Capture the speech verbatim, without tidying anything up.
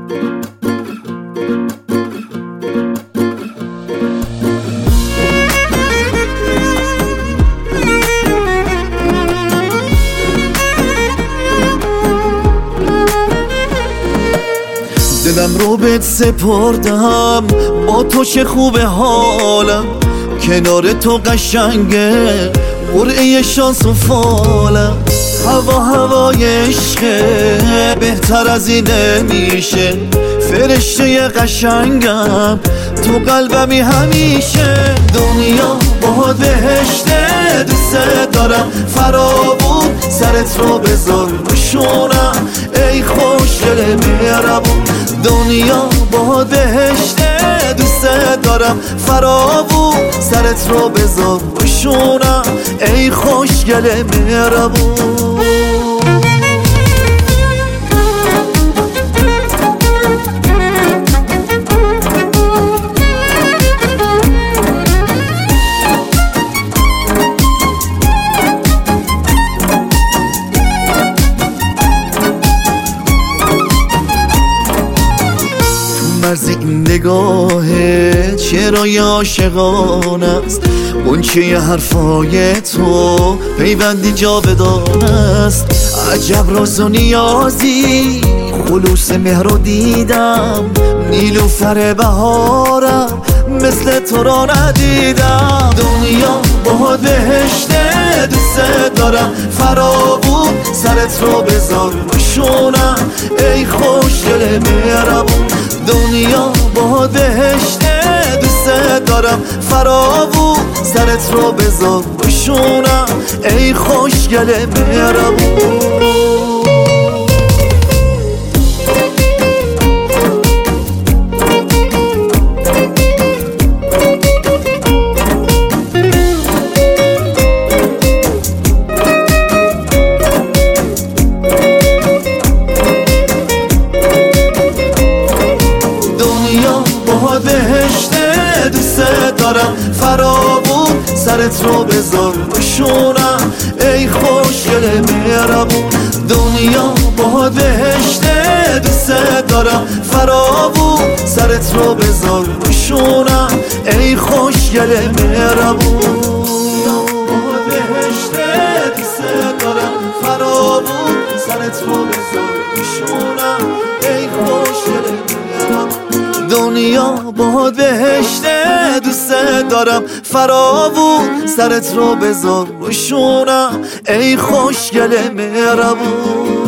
دلم رو بهت سپردم، با تو چه خوبه حالم، کنار تو قشنگه قرعه شانس و فالم. هوا هوای عشقه، بهتر از این نمیشه، فرشته قشنگم تو قلبمی همیشه. دنیا باهات بهشته، دوست دارم فرابون، سرت رو بذار بشونم ای خوشگل مهربون. دنیا باهات بهشته، دوست دارم فرابون، سرت رو بذار بشونم ای خوشگل مهربون. مرز این نگاهه چرا عاشقانه است، غنچه حرفای تو پیوندی جاودانه است. عجب راز و نیازی، خلوص مهر رو دیدم، نیلوفر بهارم مثل تو را ندیدم. دنیا باهات بهشته، دوست دارم فرابون، سرت رو بذار بشونم ای خوشگل مهربون. دنیا باهات بهشته، دوست دارم فرابون، سرت رو بذار بشونم ای خوشگل مهربون. باهات بهشته، دوست دارم فرابون، سرت رو بذار بشونم ای خوشگل مهربون. دنیا باهات بهشته، دوست دارم فرابون، سرت رو بذار بشونم ای خوشگل مهربون. باهات بهشته، دوست دارم فرابون، سرت رو بذار بشونم ای خوشگل مهربون. دنیا باهات بهشته، دوست دارم فرابون، سرت رو بذار بشونم ای خوشگل مهربون.